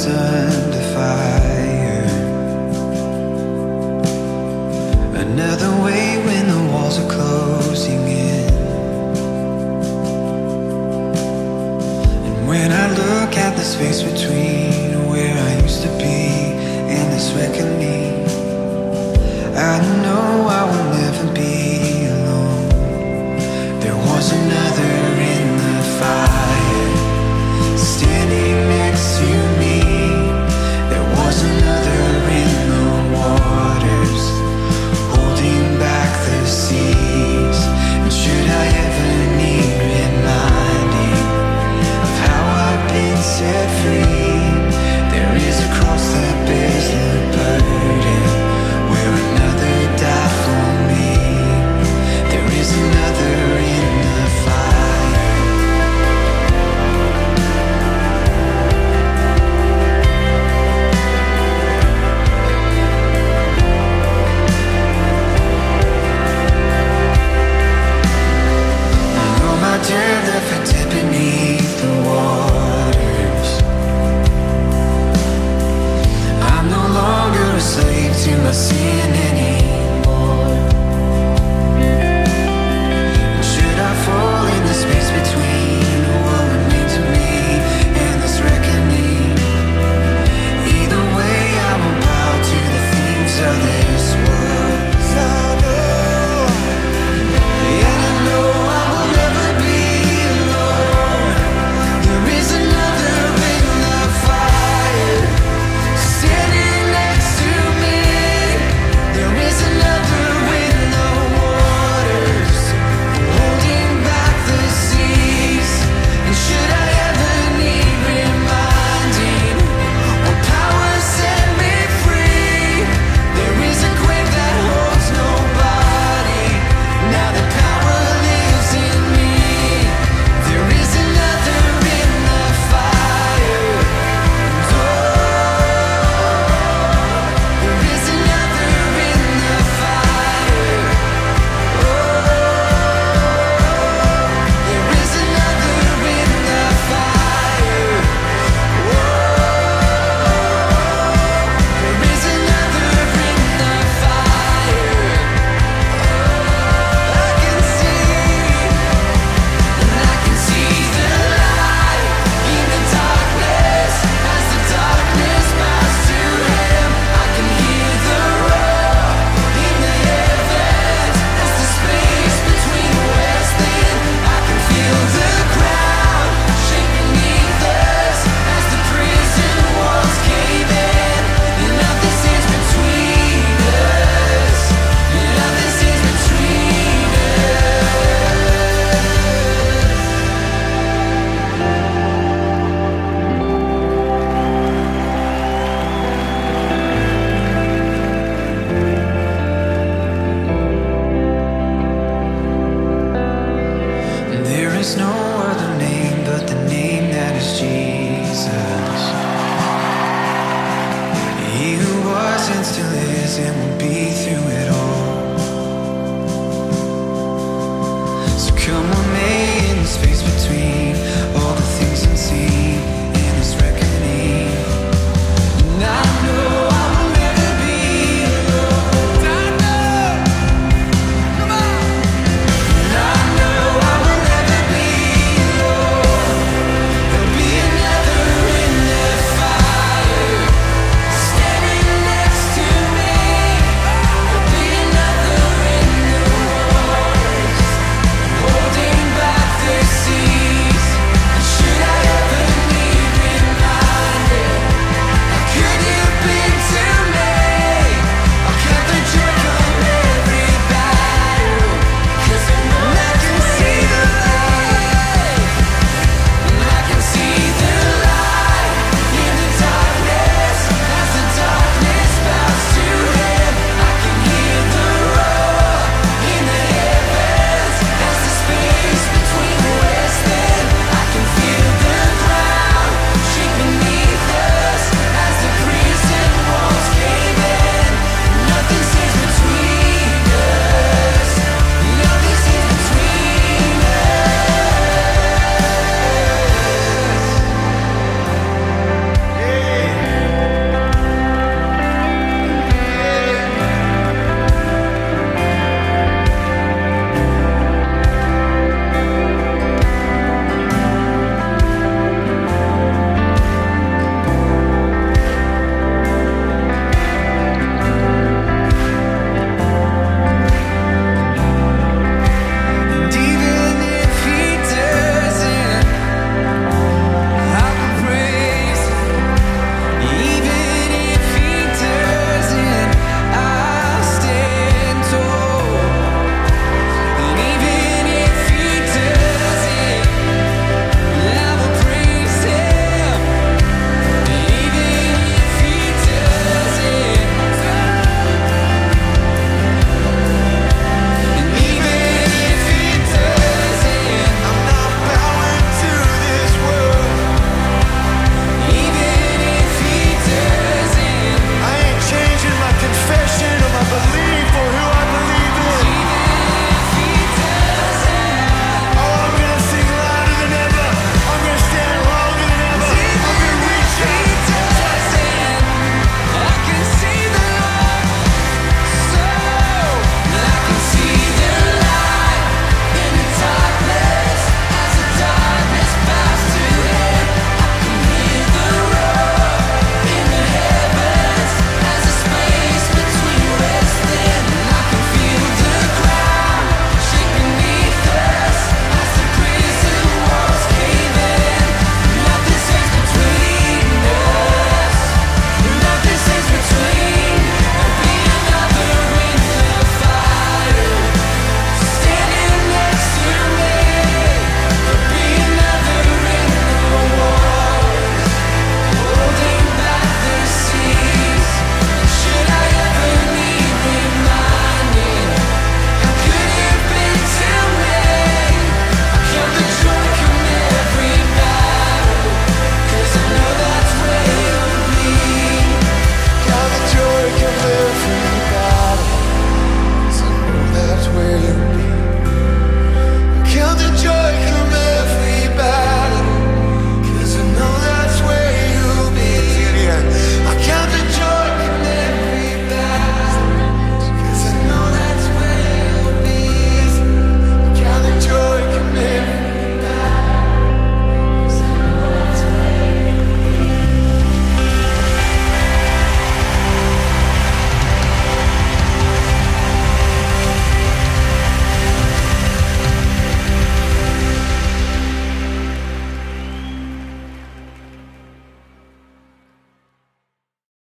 under fire. Another way when the walls are closing in. And when I look at the space between where I used to be and this reckoning, I know I will never be alone. There was another in the fire, standing next to me. There was another in the waters, holding back the seas. And should I ever need reminding of how I've been set free, there is a cross that bears the burden, where another died for me. There is another in the fire. And all my dirt left for dead beneath the waters. I'm no longer a slave to my sin anymore. And should I fall in the space between what remains of me and this reckoning, either way I will bow to the things of this world. And I know I will never be alone. There is another in the fire, standing next to me. There is another in the waters, holding back the seas. And should I ever need reminding, or power set me free, there is a grave that holds nobody. Now the power lives in me. There is another in the fire. There is another in the fire. There is another in the fire. There is another in the fire. I can see the light in the darkness. As the darkness bows to him, I can hear the roar in the heavens. As the space between west and I can feel the ground shake beneath us. As the prison walls cave in, and nothing stands between us. And nothing stands between There is no other name but the name that is Jesus. He who was and still is and will be through it all. So come on